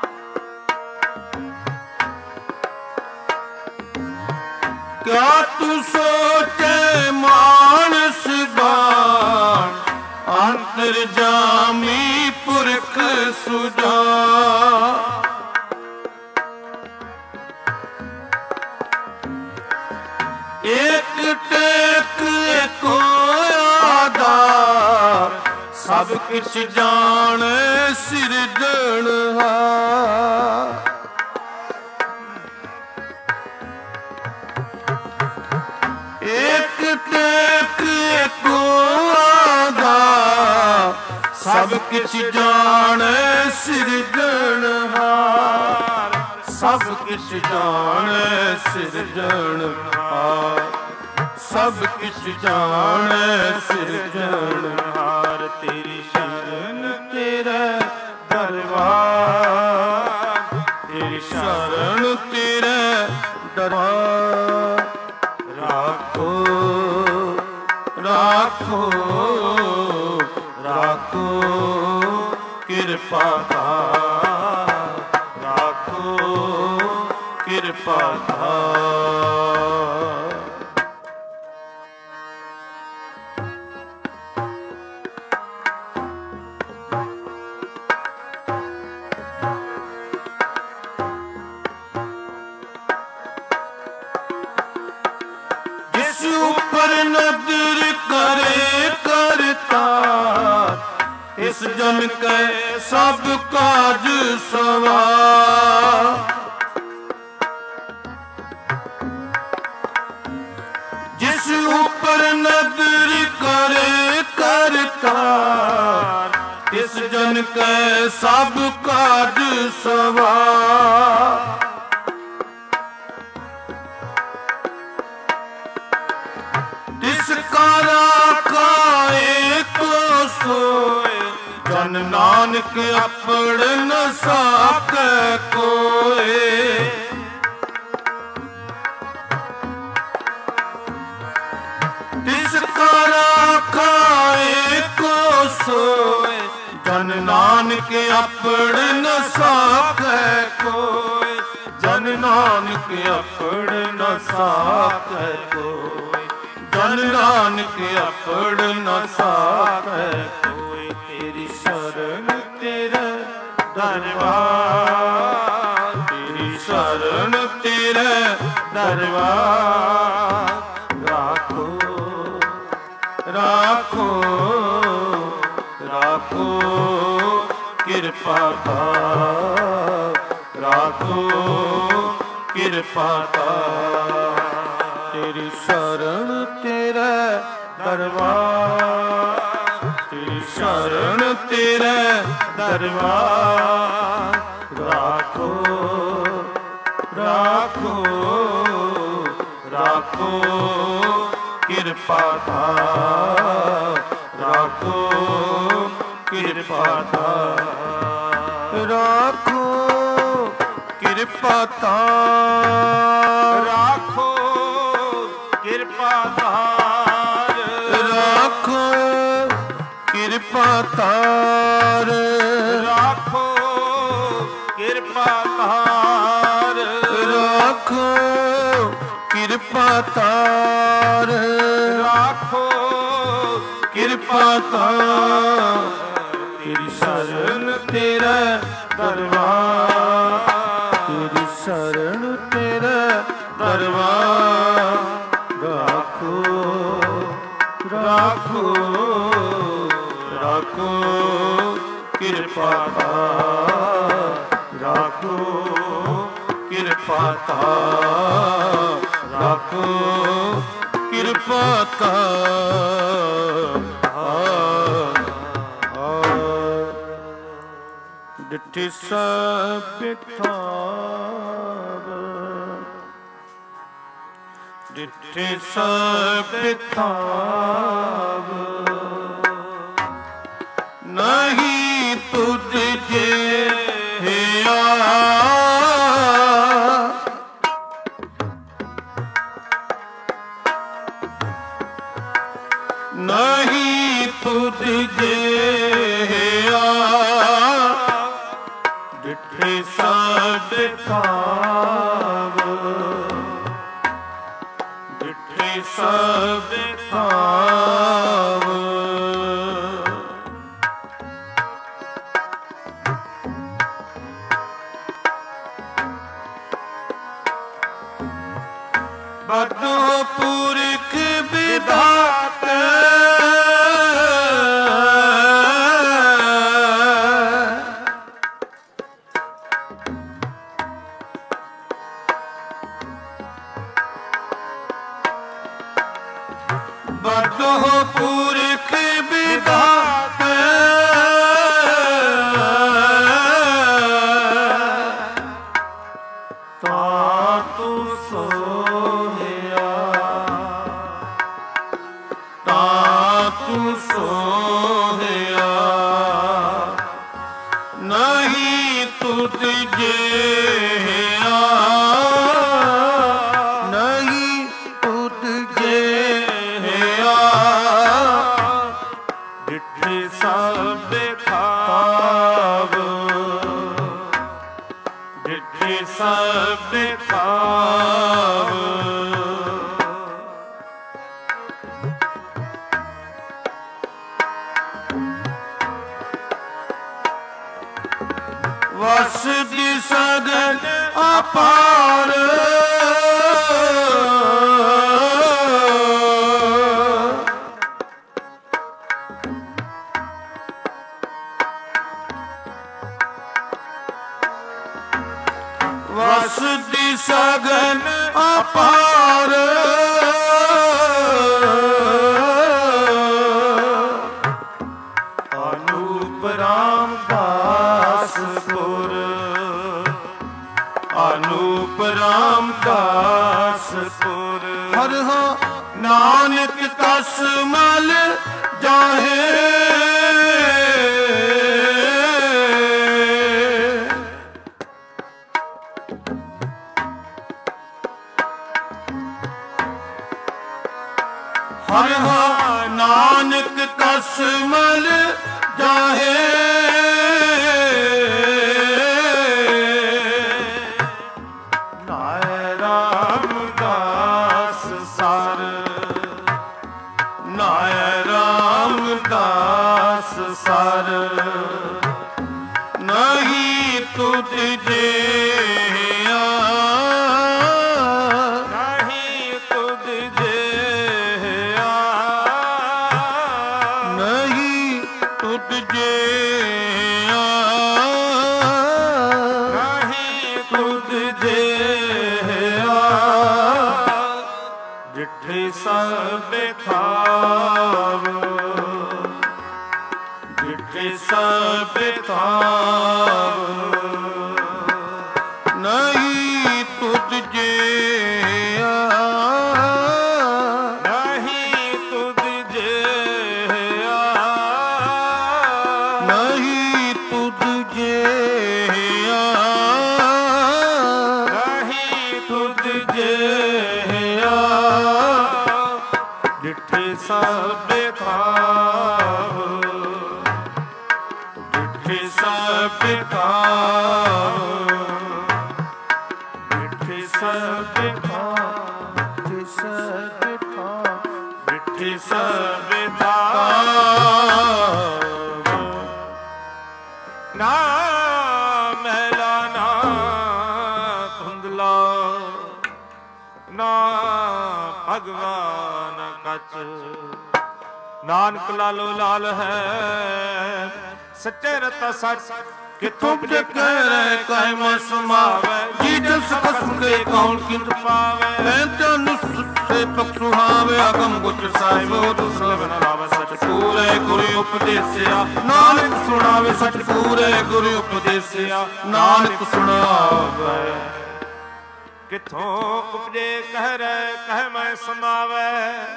क्या तू सोचे मानस गान, अंतरजामी पुरख सुजान। एक टेक एको आधार, सब किछ जान सिरजनहार। एक टेक एको आधार, सब किछ जान सिरजनहार। सब किछ जान सिरजनहार, सब किछ जान सिरजनहार। तेरी शरण तेरा दरबार, तेरी शरण तेरा दरबार। राखो राखो राखो कृपा धार, राखो कृपा धार। जिस ऊपर नजर करे करतार, इस जन के सब काज सवार। जिस ऊपर नजर करे करतार, इस जन के सब काज सवार। जिसका राखा एक सोए, जन नानक अपड़ न साके कोए। जिसका राखा एक सोए, जन नानक अपड़ न साके कोए। जन नानक अपड़ न साके कोए, जन नानक अपड़ न साके कोई। तेरी शरण तेरा दरबार, तेरी शरण तेरा दरबार। राखो राखो राखो कृपा धार, राखो कृपा धार। तेरी शरण तेरा दरबार, तेरी शरण तेरा दरबार। राखो राखो ਕਿਰਪਾ ਧਾਰ ਰਾਖੋ ਕਿਰਪਾ ਧਾਰ ਰਾਖੋ ਕਿਰਪਾ ਧਾਰ ਰਾਖੋ ਕਿਰਪਾ ਧਾਰ ਰਾਖੋ ਕਿਰਪਾ ਧਾਰ ਰਾਖੋ ਕਿਰਪਾ ਧਾਰ ਰਾਖੋ ਕਿਰਪਾ ਧਾਰ ਰਾਖੋ ਕਿਰਪਾ ਧਾਰ ਤੇਰੀ ਸ਼ਰਨ ਤੇਰਾ ਦਰਬਾਰ ਤੇਰੀ ਸ਼ਰਨ ਤੇਰਾ ਦਰਬਾਰ ਰਾਖੋ ਰਾਖੋ ਰਾਖੋ ਕਿਰਪਾ ਧਾਰ ਰਾਖੋ ਕਿਰਪਾ ਧਾਰ ਰਾਖੋ ਕਿਰਪਾ ਧਾਰ ਡਿਠੇ ਸਭ ਥਾਵ ਡਿਠੇ ਸਭ ਥਾਵ ਨਹੀਂ ਤੁਧ ਜਿਹਾ ਨਹੀਂ ਤੁਧ ਜਿਹਾ ਡਿਠੇ ਸਭ ਥਾਵ ਡਿਠੇ ਸਭ ਥਾਵ ਬਦੋ ਪੁਰਖ ਵਿਧਾਤ ਬਦੋ ਪੁਰਖ ਵਿਧਾਤ ਤਾ ਤੂੰ ਸੋਹਿਆ ਤਾ ਤੂੰ ਸੋਹਿਆ ਨਹੀਂ ਤੁਧ ਜਿਹਾ ਨਹੀਂ ਤੁਧ ਜਿਹਾ ਡਿਠੇ ਸਭ ਥਾਵ ਡਿਠੇ ਸਭ ਥਾਵ ਵਸ ਦੀ ਸਗਨ ਅਪਾਰ ਵਸ ਦੀ ਸਗਨ ਅਪਾਰ ਅਨੂਪ ਰਾਮਦਾਸਪੁਰ ਅਨੂਪ ਰਾਮਦਾਸਪੁਰ ਹਰ ਹਾਂ ਨਾਨਕ ਕਸ ਮਲ ਜਾਹੇ ਹਰ ਹਾਂ ਨਾਨਕ ਕਸ ਮਲ ਜਾਹੇ ਨਾਇ ਰਾਮਦਾਸ ਸਰ ਨਾਇ ਰਾਮਦਾਸ ਸਰ ਨਹੀਂ ਤੁਧ ਜਿਹਾ ਨਹੀਂ ਤੁਧ ਜਿਹਾ ਨਹੀਂ ਤੁਧ ਜਿਹਾ ਨਹੀਂ ਤੁਧ ਜਿਹਾ ਡਿਠੇ ਸਭ ਥਾਵ ਡਿਠੇ ਸਭ ਥਾਵ ਨਹੀਂ ਤੁਧ ਜਿਹਾ ਨਹੀਂ ਡਿਠੇ ਸਭ ਖਾਵ, ਡਿਠੇ ਸਭ ਖਾਵ, ਡਿਠੇ ਸਭ ਖਾਵ, ਡਿਠੇ ਸਭ ਖਾਵ, ਡਿਠੇ ਸਭ ਖਾਵ। ਨਾ ਮਹਿਲਾ ਨਾ ਧੁੰਦਲਾ, ਨਾ ਭਗਵਾਨ ਕਛ, ਨਾਨਕ ਲਾਲੋ ਲਾਲ ਹੈ ਸੱਚੇ ਰਤਾ ਸੱਚ, ਕਿਥੋਂ ਤੁਮ ਕਹਿ ਰਹਿ ਕਾਇਮ ਸਮਾਵੈ, ਜੀ ਜਸ ਖਸਮ ਕੇ ਕੌਣ ਕਿੰਦ ਪਾਵੈ। ਪੈਂਤਿਆ ਨੁਸ ਸੇ ਪਖ ਸੁਹਾਵੇ, ਅਗਮ ਗੁਚ ਸਾਹਿਬੋ ਦੁਸਲਭ ਨ ਲਾਵੈ। ਸਚ ਪੂਰੇ ਗੁਰੂ ਉਪਦੇਸਿਆ, ਨਾਨਕ ਸੁਣਾਵੇ। ਸਚ ਪੂਰੇ ਗੁਰੂ ਉਪਦੇਸਿਆ, ਨਾਨਕ ਸੁਣਾਵੇ। ਕਿਥੋਂ ਉਪਜੇ ਕਹਿ ਰਹਿ ਕਹਿ ਮੈਂ ਸਮਾਵੈ,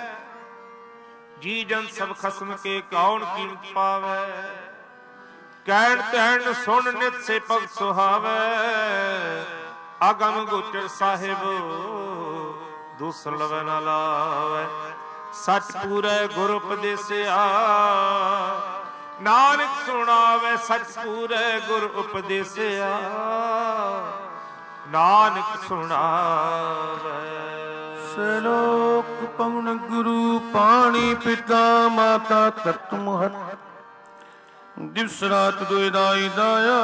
ਜੀ ਜਨ ਸਭ ਖਸਮ ਕੇ ਕੌਣ ਕੀਮਤ ਪਾਵੈ। ਕਹਿਣ ਕਹਿਣ ਸੁਣ ਨਿਤ ਸੇ ਪਗ ਸੁਹਾਵੈ, ਅਗਮ ਗੋਚਰ ਸਾਹਿਬ ਦੁਸਲਭ ਨ ਲਾਵੈ। ਸਚ ਪੂਰੇ ਗੁਰ ਉਪਦੇਸਿਆ, ਨਾਨਕ ਸੁਣਾਵੇ। ਸਚ ਪੂਰੇ ਗੁਰ ਉਪਦੇਸਿਆ, ਨਾਨਕ ਸੁਣਾਵੇ। ਸਲੋਕ ਪਵਨ ਗੁਰੂ ਪਾਣੀ ਪਿਤਾ ਮਾਤਾ ਤਤ ਮਹਤ, ਦਿਵਸ ਰਾਤ ਦੁਇ ਦਾਈ ਦਾਇਆ।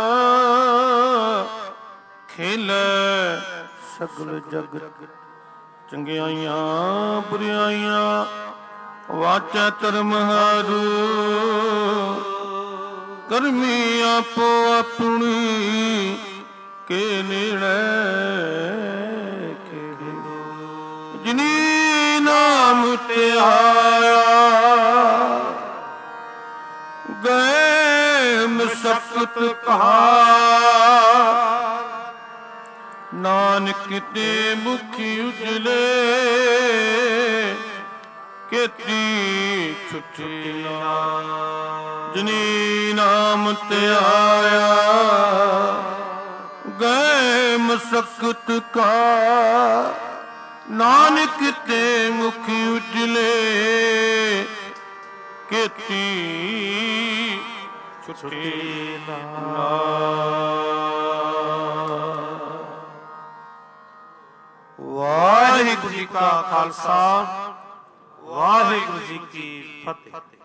ਖੇਲੈ ਸਗਲ ਜਗਤ ਚੰਗਿਆਈਆਂ ਬੁਰਿਆਈਆਂ, ਵਾਚੈ ਧਰਮ ਹਾਰੂ। ਕਰਮੀ ਆਪੋ ਆਪਣੀ ਕੇ ਨੇੜੇ, ਜਿਨੀ ਨਾਮ ਤੇ ਆਇਆ। ਗਏ ਮਸਕਤ ਕਹਾ, ਨਾਨਕ ਤੇ ਮੁਖੀ ਉਜਲੇ। ਕੀਤੀ ਛੁੱਟੀ ਜਿਨੀ ਨਾਮ ਤੇ ਆਇਆ। ਗਏ ਮਸਕਤ ਕਾ, ਨਾਨਕ ਤੇ ਮੁਖੀ ਉਜਲੇ। ਕੀਤੀ ਛੁੱਟੀ ਵਾਹਿਗੁਰੂ ਜੀ ਕਾ ਖਾਲਸਾ, ਵਾਹਿਗੁਰੂ ਜੀ ਕੀ ਫਤਿਹ।